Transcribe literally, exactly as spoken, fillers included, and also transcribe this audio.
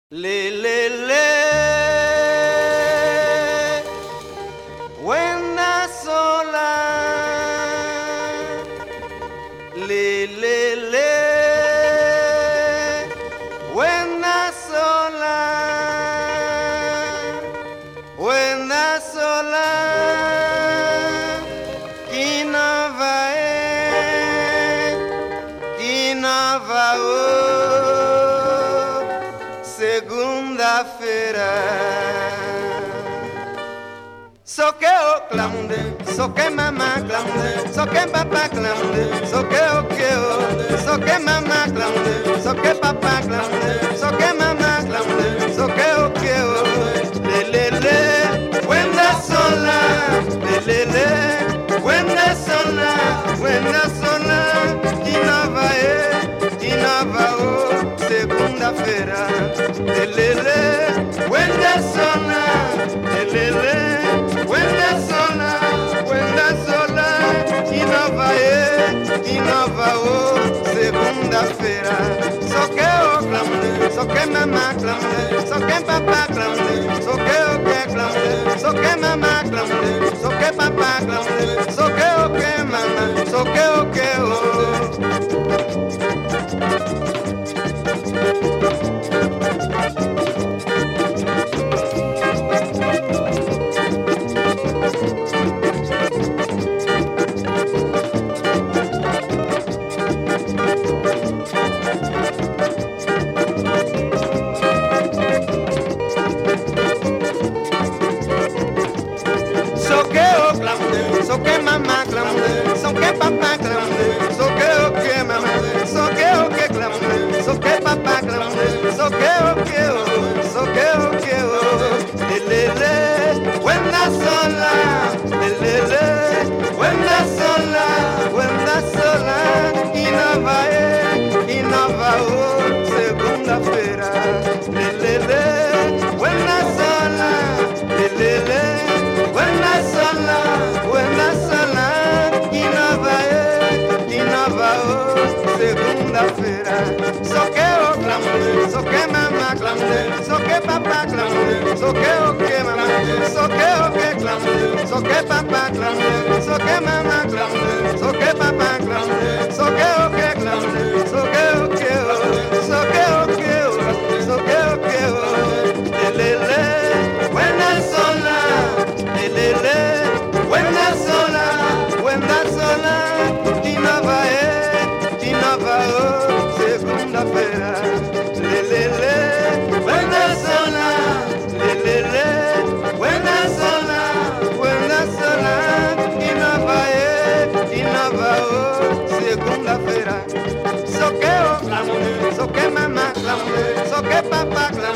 Le le le Buena sola Le le le Buena sola Buena sola Qui n'en va Qui n'en va segunda-feira. So que o clamde, so que mamá clamde, so que papá clamde, so que o que o, so que mamá clamde, so que papá clamde, so que mamá clamde, so que o que o. Le le le, buena sola, le le le, buena sola, buena sola, qui n'en va e, qui n'en va o, segunda-feira. Lelele, buena sola, lelele, buena sola, buena sola, chi non va e, chi non va o, segunda-feira. So che o clamde, so che mamma clamde, so che papà clamde, so che o che clamde, so che mamma clamde, so che papà clamde, so che o che mamma, so che o che o. So que mamá clamde, so que papá clamde, so que o que mamá, so que o que clamde, so que papá clamde, so que o que o, so que o que o. Le le le, buena sola, le le le, buena sola, buena sola, y no va e, y no va o, segunda-feira. Le le le, buena sola, le le le, buena sola. Buena sola, chi non va e, chi non va o, segunda-feira. So che o clamde, so che mamma clamde, so che papà clamde, so che o che mamma, so che o che clamde, so che papà clamde, so che mamma clamde, so che papà clamde, so che o che clamde, so che o che o, so che o che o, so che o che o. Le le le, buena sola, le le le, buena sola, buena sola, chi non va e, chi non va o, segunda-feira. Le le le, buena sola, le le le, buena sola, buena sola, chi non va e, chi non va o, segunda-feira. So che o clamde, so che mamma clamde, so che papà clamde.